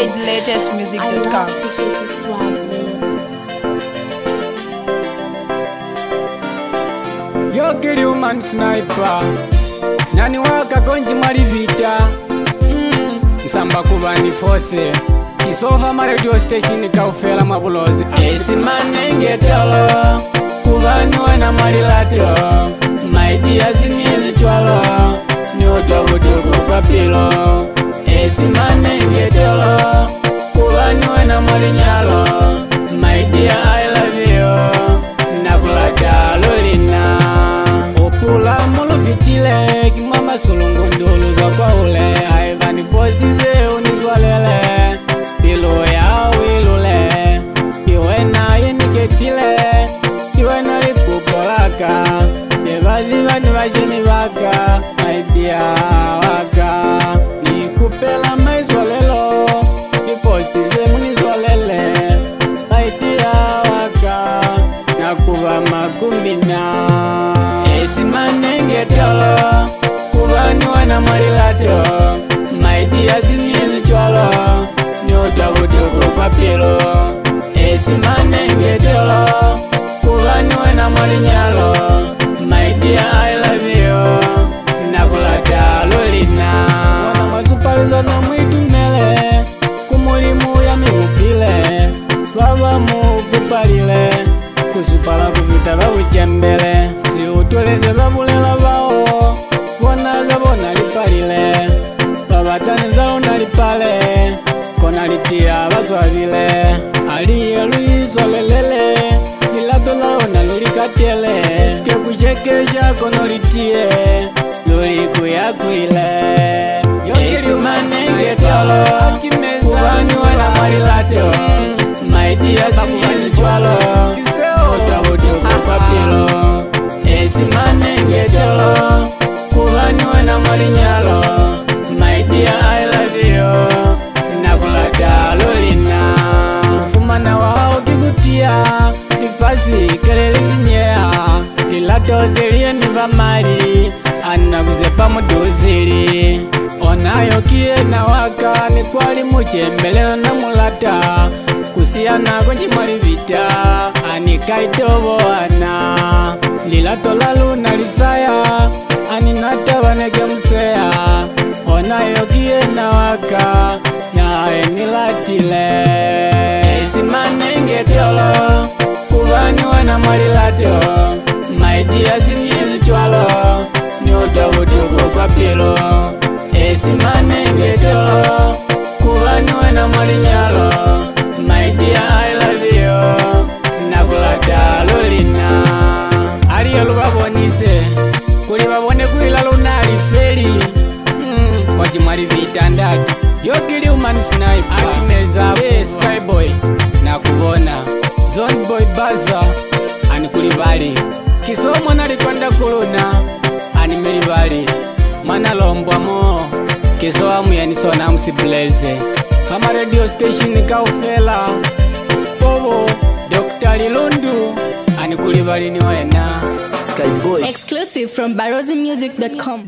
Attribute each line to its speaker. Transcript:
Speaker 1: latestmusic.com.
Speaker 2: Yo kill you man sniper Nani waka gonji marivita Msamba kubani force Kisova ma radio station kaufela mabulozi Esi manenge tolo Kubani wana marilato Maidia ziniezi chwalo Nyotobutuku kwa pilo Esi manenge tolo Kubani wana marinyalo Maidia I love you Nakulata lolina Opula molo vitile Kimama sulungu ndulu za kwa ule Haivani postize unizwalele Bilo ya wilule Iwena yeniketile Iwena likupolaka Yevazi vani vajeni waka Maidia waka Nikupela maizwalelo Ipostize munizwalele Maidia waka Nakuva makumbina Esi manenge tolo Kubani wana marilato Maidia ziniezi chwalo Nyotabutuku kwa pilo Esi manenge tolo Kubani wana marinyalo Maidia I love you Nakulata lolina Wana masupaliza na mwitu mele Kumulimu ya miupile Baba mukupalile Kusupala kuvita babuchembele Si utuleze babulela bao Bonaza bona lipalile Babataniza unalipale Kona litia bazwabile Aliye luizolelele Lilato laona lulikatiele Sike kuchekesha kono litie Luliku ya kuile Esi manenge tolo Kubani wana marilato Maidia ziniezi chwalo Nyotabutuku kwa pilo Esi manenge tolo Kubani wana marinyalo Maidia I love you Nakulata lolina Fumana wao kikutia Nifasi kelele zinyea Lilato zilie niva mali Anakuzepa muduzili Onayo kie na waka Ni kwali muchembele na mulata Kusiana konji marivita Anikaitobo ana Lilato lalu nalisaya Aninata waneke mseya Onayo kie na waka Ya enilatile Esi manenge tolo Kubani wana marilato Maidia ziniezi chwalo Nyotabutuku kwa pilo Esi manenge tolo Kubani wana marinyalo Maidia I love you Nakulata lolina Aliyo lubabonise Kuli babone kuila lunali feli Kwaji mwali vitandati Yokili umani sniper Akimeza Skyboy Nakuvona Zone boy baza Anikulibali Kisomo nalikwenda kuluna Animelibali Mana lombwa mo Kiso amu yanisona msibleze Kama radio station kaufela Pobo Dr. Lilundu Anikulibali ni wena
Speaker 3: Skyboy
Speaker 1: Exclusive from barozimusic.com.